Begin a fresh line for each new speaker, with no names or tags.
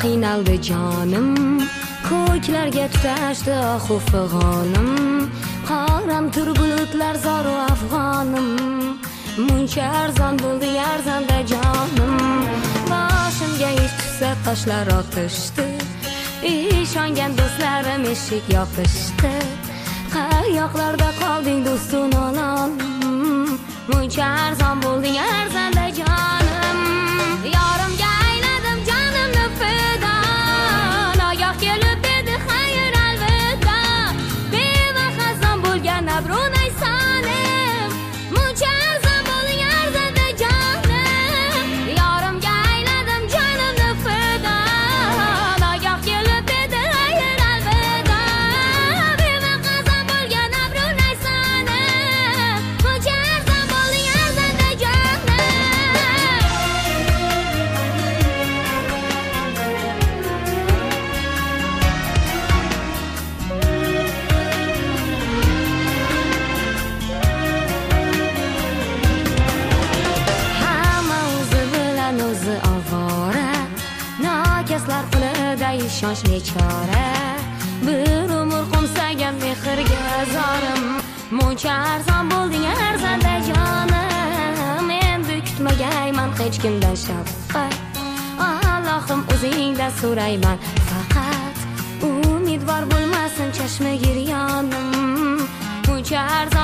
qiynaldi jonim, ko'klarga tutashdi ohu fig'onim, qaramtir bulutlar zoru afg'onim, muncha arzon bo'ldi arzonda jonim, boshimga ish tushsa toshlar otishdi, ishongan do'stlarim eshik yopishdi, qayoqlarda qolding do'stum ononim, muncha arzon bo'lding arzonda jonim, yorimga ayladim jonimni fido, nogoh kelib dedi xayr alvido, beva xazon bo'lgan abrun aysonim, muncha arzon bo'lding arzonda jonim, yorimga ayladim jonimni fido, nogoh kelib dedi xayr alvido, beva xazon bo'lgan abrun aysonim, muncha arzon bo'lding arzonda jonim. Hamma o'zi bilan o'zi ovora, nokaslar qo'lida ishonch bechora, bir umr qo'msagan mehrga zorim, muncha arzon bo'lding arzonda jonim, endi kutmagayman hech kimdan shafqat, Allohim o'zingdan so'rayman faqat, umidvor bo'lmasin chashma giryonim, muncha arzon